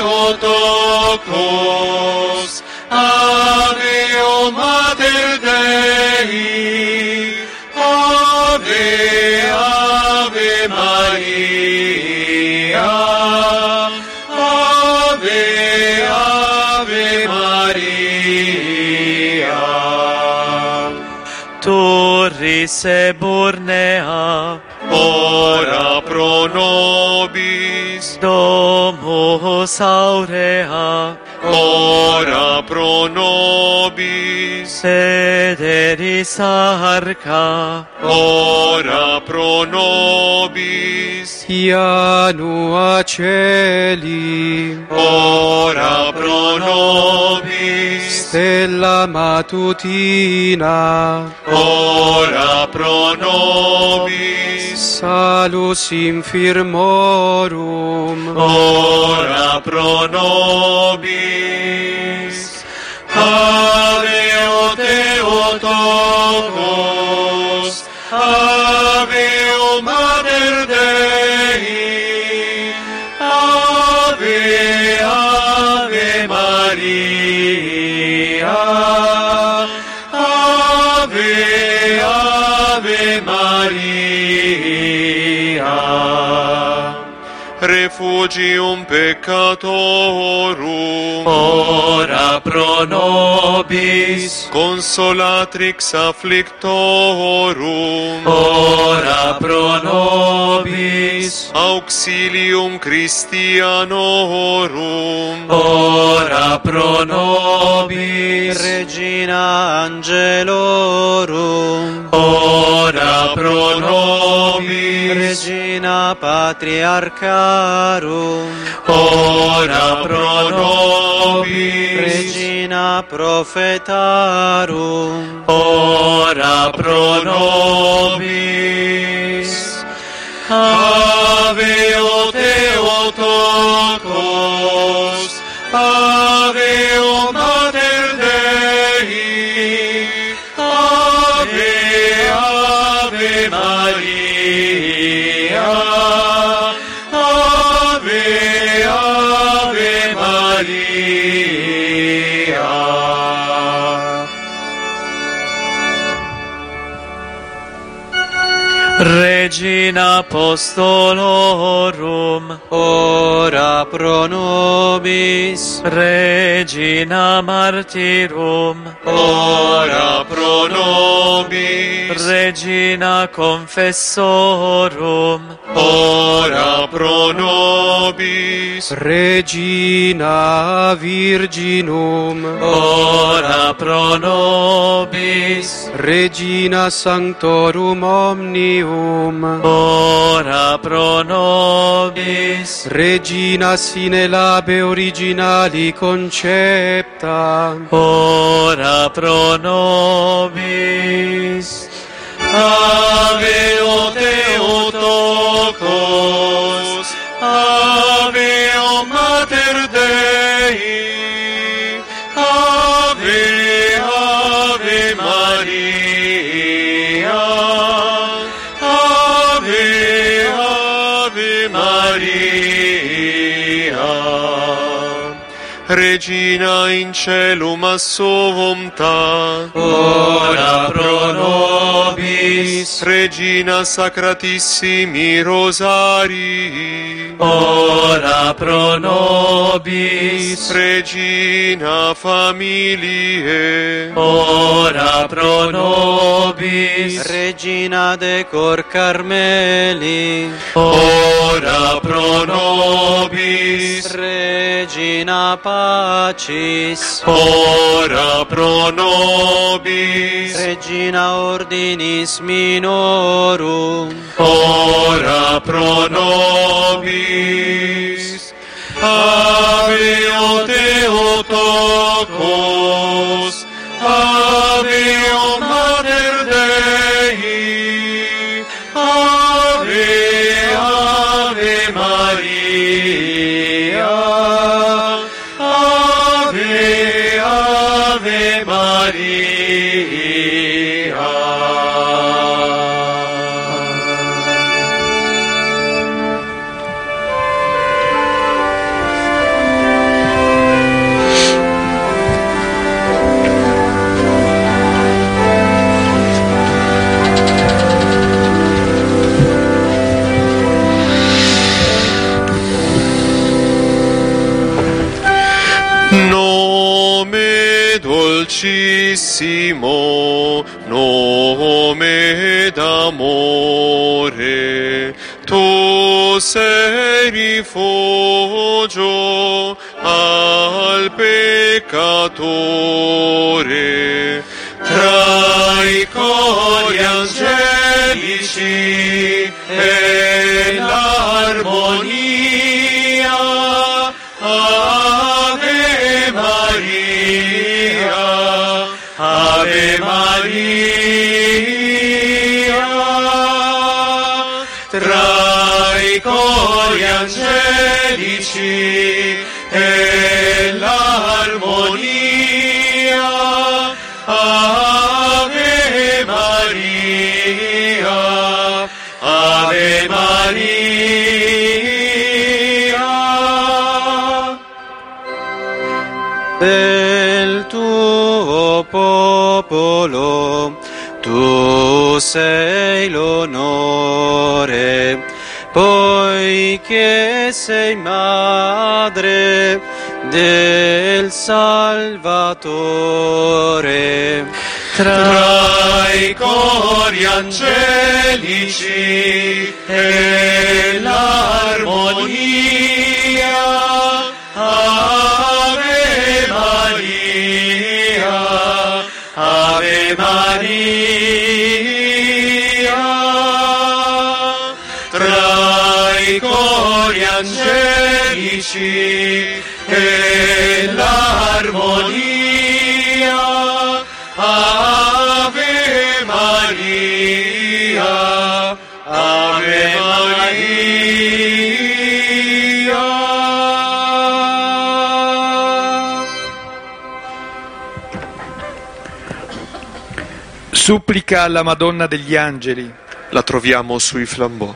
Theotokos, Ave o Mater Dei, Ave, Ave Maria, Ave, Ave Maria. Turis eburnea, Ora pro nobis, Domus aurea, ora pro nobis, Sederis arca, ora pro nobis, Janua Celi, ora pro nobis, Stella Matutina, ora pro nobis, Salus infirmorum, ora pro nobis. Ave o Theotokos, Ave o Mater Dei, Ave, Ave Maria, Ave, Ave Maria. Refugium peccatorum, ora pro nobis. Consolatrix afflictorum, ora pro nobis. Auxilium Christianorum, ora pro nobis. Regina Angelorum, ora pro nobis. Regina Patriarcharum, ora pro nobis. Regina Prophetarum, ora pro nobis. Ave o Theotokos, Theotokos, Ave o Mater Dei, Ave, Ave Maria, Ave, Ave Maria. Regina Apostolorum, ora pro nobis. Regina Martyrum, Ora pro nobis, Regina Confessorum, ora pro nobis, Regina Virginum, ora pro nobis, Regina Sanctorum Omnium, ora pro nobis, Regina sine labe originali concepta, ora pro nobis. Ave o Theotokos, Ave o Mater Dei, Ave, Ave Maria, Ave, Ave Maria. Regina in celum assumpta, ora pro nobis, Regina Sacratissimi Rosari, ora pro nobis, Regina Familie, ora pro nobis, Regina de Cor Carmeli, ora pro nobis, Regina Pacis, ora pro nobis, Regina Ordinis Minorum, ora pro nobis. Ave o Theotokos, Ave o Mater Dei, Ave, Ave Maria, Ave, Ave Maria. Nome dolcissimo, nome d'amore, tu sei rifugio al peccatore. Tra i cori angelici e l'armonia, Ave Maria, Ave Maria. Tra i cori angelici e l'armonia, Ave Maria, Ave Maria. del tuo popolo, tu sei l'onore, poiché sei madre del Salvatore. Tra i cori angelici e l'armonia, Ave Maria, Ave Maria. Tra i cori angelici e l'armonia, Ave Maria, Ave Maria. Supplica alla Madonna degli Angeli. La troviamo sui flambò.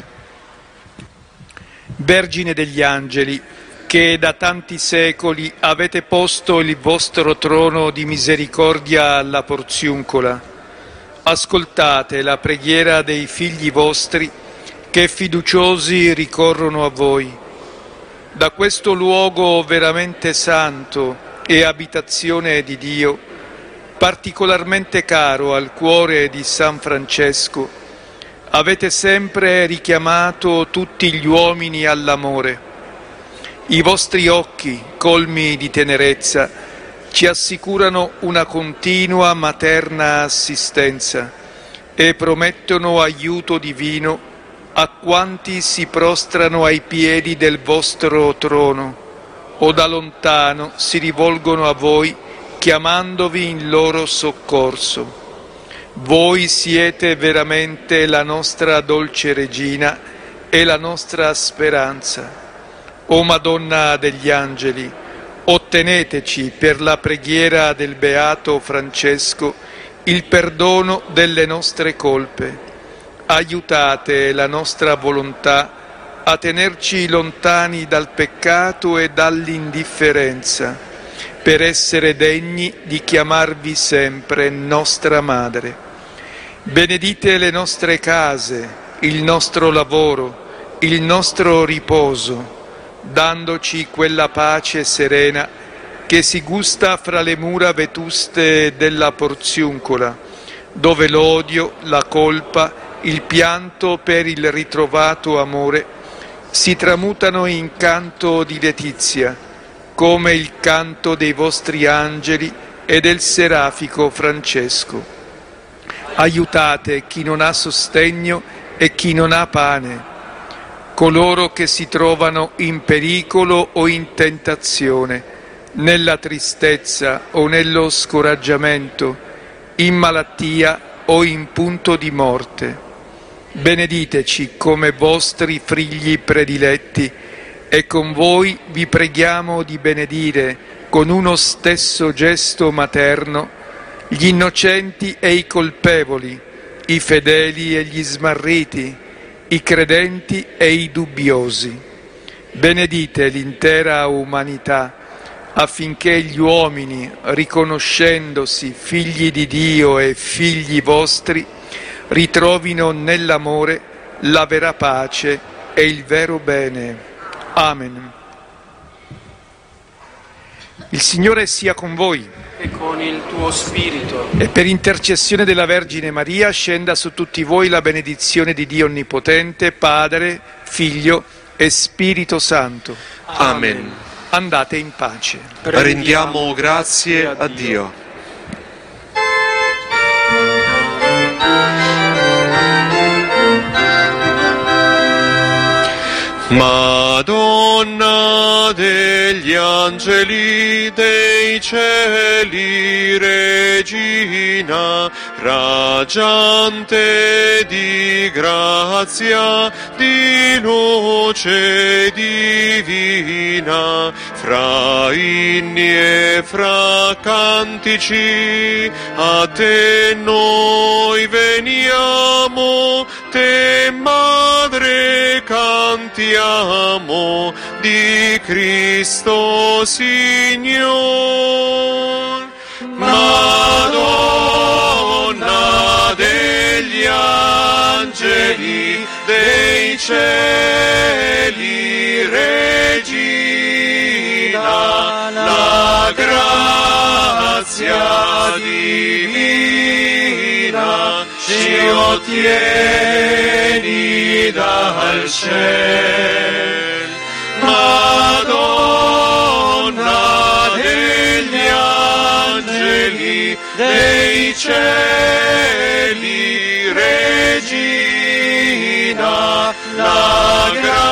Vergine degli Angeli, che da tanti secoli avete posto il vostro trono di misericordia alla Porziuncola, ascoltate la preghiera dei figli vostri che fiduciosi ricorrono a voi. Da questo luogo veramente santo e abitazione di Dio, particolarmente caro al cuore di San Francesco, avete sempre richiamato tutti gli uomini all'amore. I vostri occhi, colmi di tenerezza, ci assicurano una continua materna assistenza e promettono aiuto divino a quanti si prostrano ai piedi del vostro trono o da lontano si rivolgono a voi chiamandovi in loro soccorso. Voi siete veramente la nostra dolce regina e la nostra speranza. O Madonna degli Angeli, otteneteci per la preghiera del Beato Francesco il perdono delle nostre colpe. Aiutate la nostra volontà a tenerci lontani dal peccato e dall'indifferenza, per essere degni di chiamarvi sempre nostra Madre. Benedite le nostre case, il nostro lavoro, il nostro riposo, dandoci quella pace serena che si gusta fra le mura vetuste della Porziuncola, dove l'odio, la colpa, il pianto per il ritrovato amore si tramutano in canto di letizia, come il canto dei vostri angeli e del serafico Francesco. Aiutate chi non ha sostegno e chi non ha pane, coloro che si trovano in pericolo o in tentazione, nella tristezza o nello scoraggiamento, in malattia o in punto di morte. Benediteci come vostri figli prediletti e con voi vi preghiamo di benedire con uno stesso gesto materno gli innocenti e i colpevoli, i fedeli e gli smarriti, i credenti e i dubbiosi. Benedite l'intera umanità affinché gli uomini, riconoscendosi figli di Dio e figli vostri, ritrovino nell'amore la vera pace e il vero bene. Amen. Il Signore sia con voi. E con il tuo spirito. E per intercessione della Vergine Maria scenda su tutti voi la benedizione di Dio Onnipotente, Padre, Figlio e Spirito Santo. Amen. Andate in pace. Rendiamo grazie a Dio. Madonna degli angeli, dei cieli, Regina, raggiante di grazia, di luce divina, fra inni e fra cantici, a te noi veniamo, te Madre cantiamo, di Cristo Signor. Madonna degli angeli, dei cieli, Regina, la grazia divina ci ottieni dal cielo. Madonna degli angeli, dei cieli, Regina, la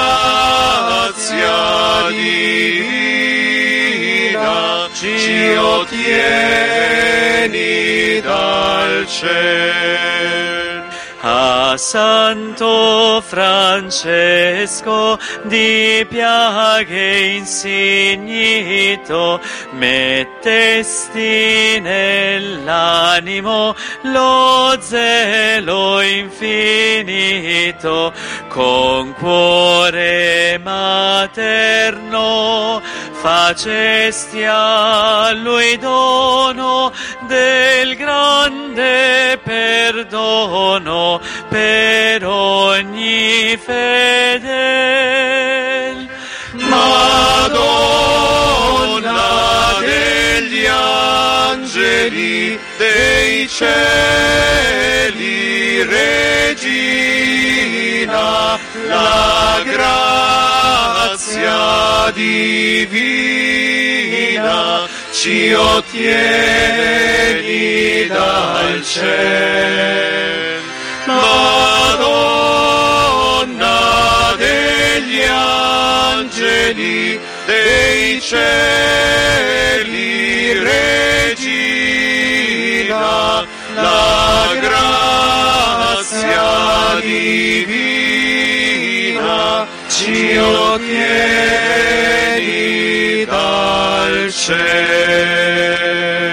grazia divina ci ottieni dal cielo. Santo Francesco di piaghe insignito, mettesti nell'animo lo zelo infinito, con cuore materno facesti a lui dono del grande perdono per ogni fedel. Madonna degli angeli, dei cieli, Regina, la grazia divina ci ottieni dal cielo. Madonna degli angeli, dei cieli, Regina, la grazia divina ci ottieni dal cielo.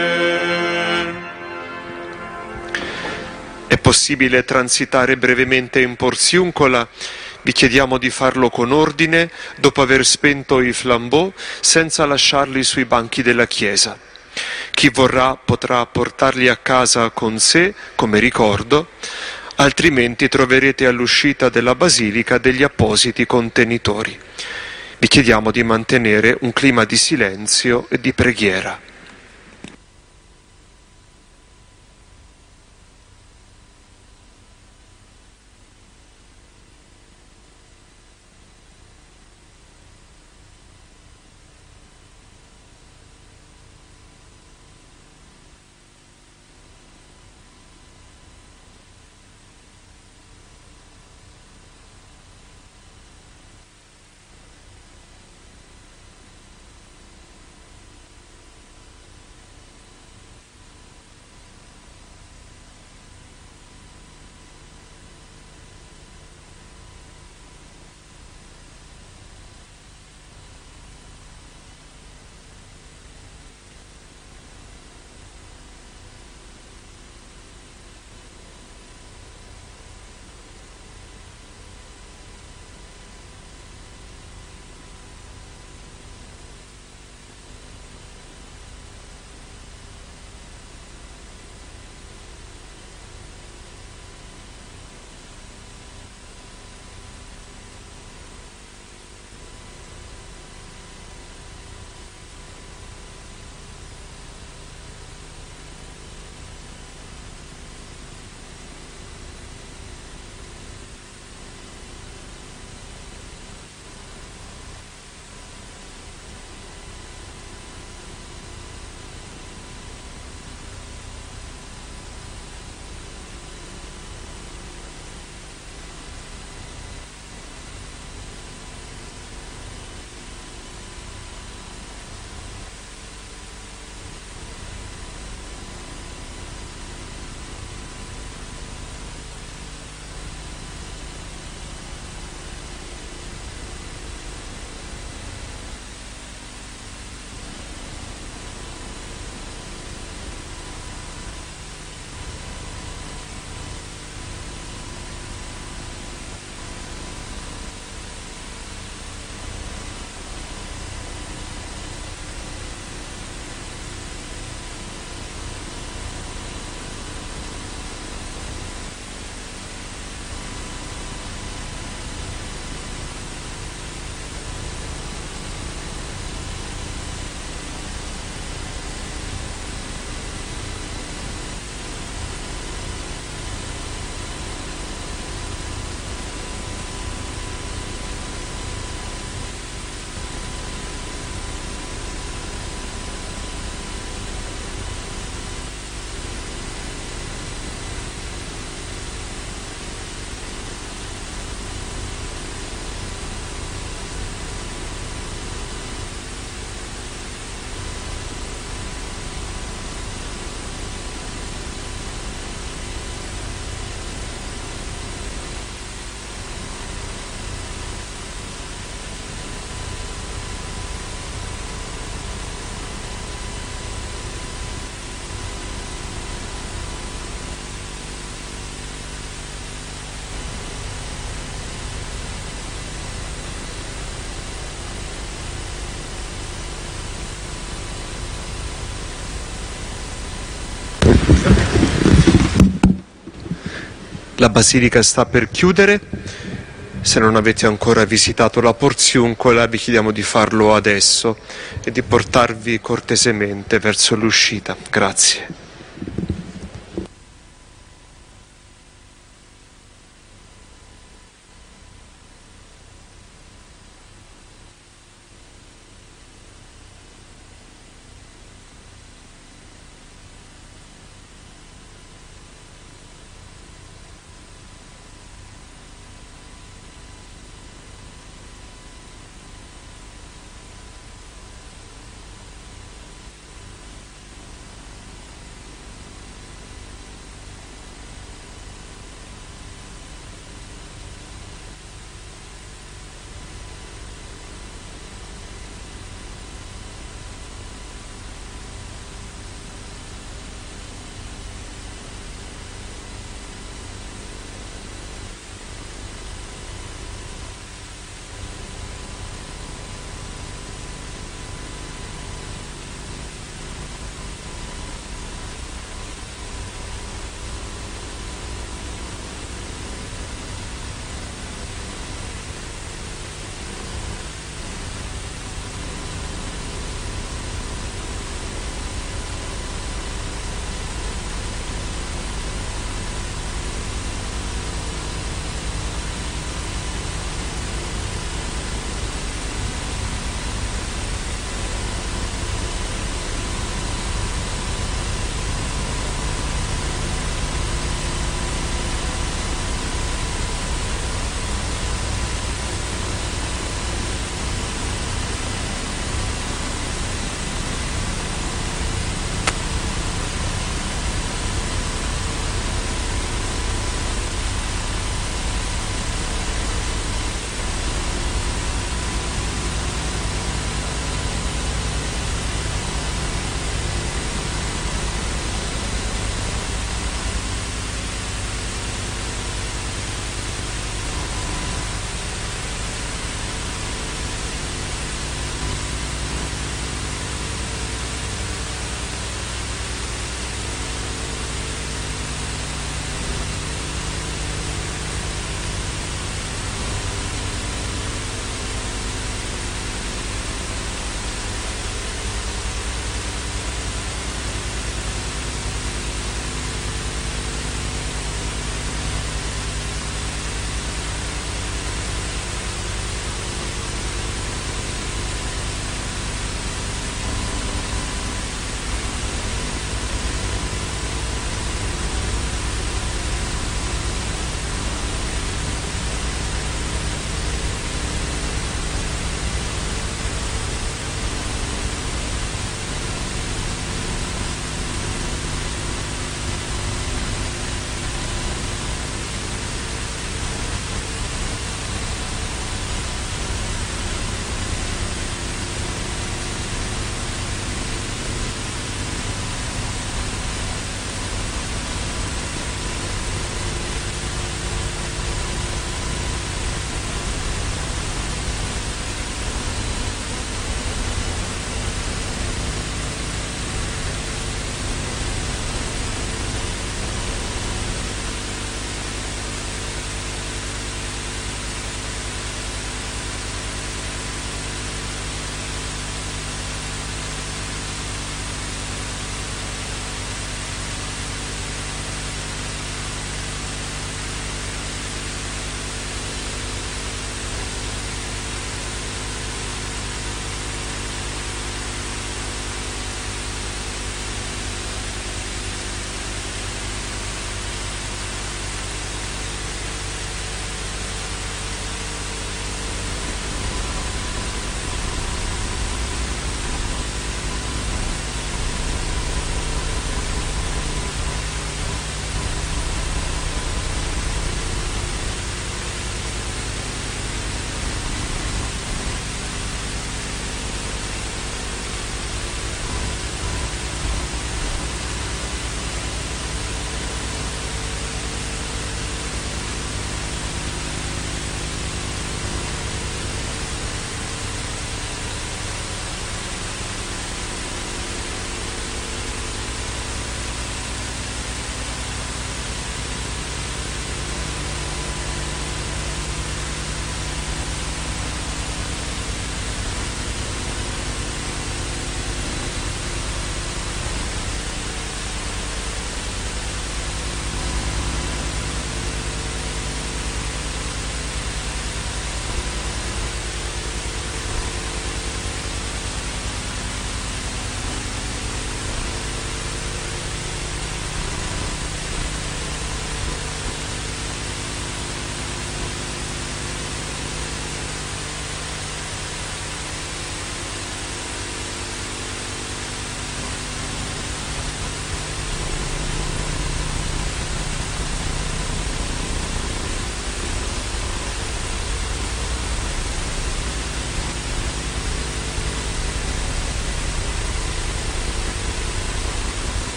È possibile transitare brevemente in Porziuncola? Vi chiediamo di farlo con ordine, dopo aver spento i flambeau, senza lasciarli sui banchi della chiesa. Chi vorrà potrà portarli a casa con sé come ricordo, altrimenti troverete all'uscita della basilica degli appositi contenitori. Vi chiediamo di mantenere un clima di silenzio e di preghiera. La basilica sta per chiudere. Se non avete ancora visitato la Porziuncola, vi chiediamo di farlo adesso e di portarvi cortesemente verso l'uscita. Grazie.